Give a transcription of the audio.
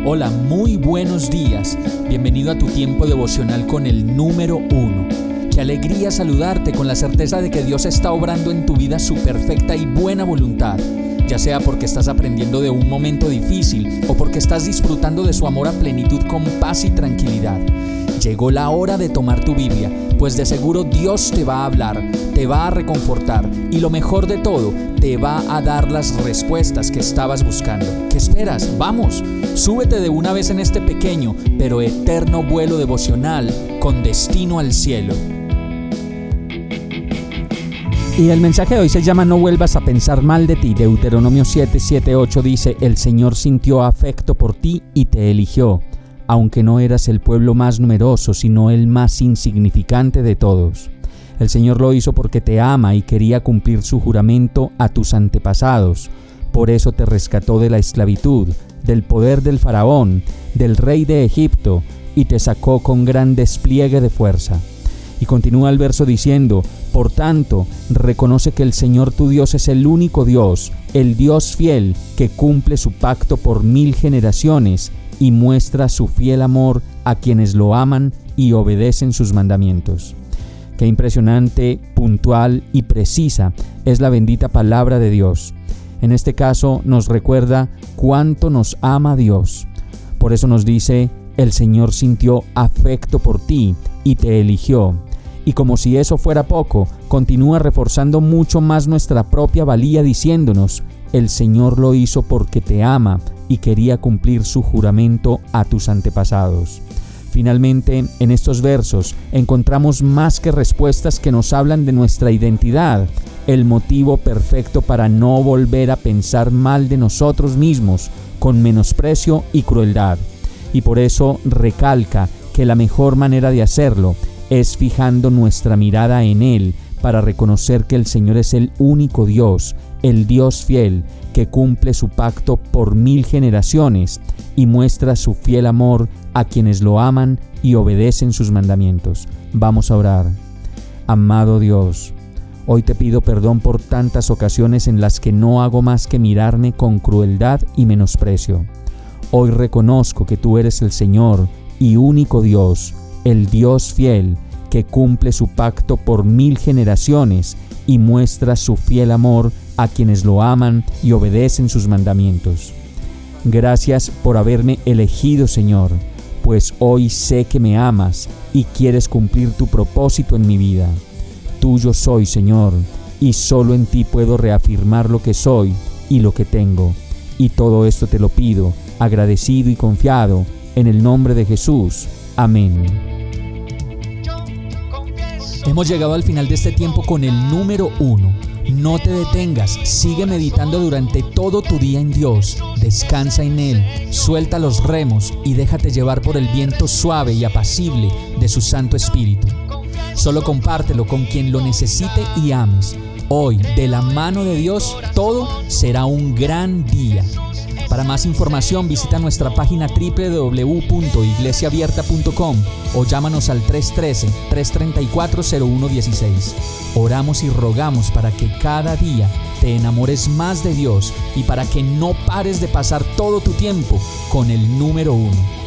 Hola, muy buenos días. Bienvenido a tu tiempo devocional con el número 1. Qué alegría saludarte con la certeza de que Dios está obrando en tu vida su perfecta y buena voluntad, ya sea porque estás aprendiendo de un momento difícil o porque estás disfrutando de su amor a plenitud con paz y tranquilidad. Llegó la hora de tomar tu Biblia, pues de seguro Dios te va a hablar, te va a reconfortar y lo mejor de todo, te va a dar las respuestas que estabas buscando. ¿Qué esperas? ¡Vamos! Súbete de una vez en este pequeño pero eterno vuelo devocional con destino al cielo. Y el mensaje de hoy se llama No vuelvas a pensar mal de ti. Deuteronomio 7:8 dice: El Señor sintió afecto por ti y te eligió, aunque no eras el pueblo más numeroso, sino el más insignificante de todos. El Señor lo hizo porque te ama y quería cumplir su juramento a tus antepasados. Por eso te rescató de la esclavitud, del poder del faraón, del rey de Egipto, y te sacó con gran despliegue de fuerza. Y continúa el verso diciendo: Por tanto, reconoce que el Señor tu Dios es el único Dios, el Dios fiel, que cumple su pacto por 1000 generaciones y muestra su fiel amor a quienes lo aman y obedecen sus mandamientos. Qué impresionante, puntual y precisa es la bendita palabra de Dios. En este caso nos recuerda cuánto nos ama Dios. Por eso nos dice: el Señor sintió afecto por ti y te eligió. Y como si eso fuera poco, continúa reforzando mucho más nuestra propia valía diciéndonos: el Señor lo hizo porque te ama y quería cumplir su juramento a tus antepasados. Finalmente, en estos versos encontramos más que respuestas que nos hablan de nuestra identidad, el motivo perfecto para no volver a pensar mal de nosotros mismos, con menosprecio y crueldad. Y por eso recalca que la mejor manera de hacerlo es fijando nuestra mirada en Él, para reconocer que el Señor es el único Dios, el Dios fiel, que cumple su pacto por 1000 generaciones y muestra su fiel amor a quienes lo aman y obedecen sus mandamientos. Vamos a orar. Amado Dios, hoy te pido perdón por tantas ocasiones en las que no hago más que mirarme con crueldad y menosprecio. Hoy reconozco que tú eres el Señor y único Dios, el Dios fiel, que cumple su pacto por 1000 generaciones y muestra su fiel amor a quienes lo aman y obedecen sus mandamientos. Gracias por haberme elegido, Señor, pues hoy sé que me amas y quieres cumplir tu propósito en mi vida. Tuyo soy, Señor, y solo en ti puedo reafirmar lo que soy y lo que tengo. Y todo esto te lo pido, agradecido y confiado, en el nombre de Jesús. Amén. Hemos llegado al final de este tiempo con el número 1. No te detengas, sigue meditando durante todo tu día en Dios. Descansa en Él, suelta los remos y déjate llevar por el viento suave y apacible de su Santo Espíritu. Solo compártelo con quien lo necesite y ames. Hoy, de la mano de Dios, todo será un gran día. Para más información visita nuestra página www.iglesiaabierta.com o llámanos al 313-334-0116. Oramos y rogamos para que cada día te enamores más de Dios y para que no pares de pasar todo tu tiempo con el número 1.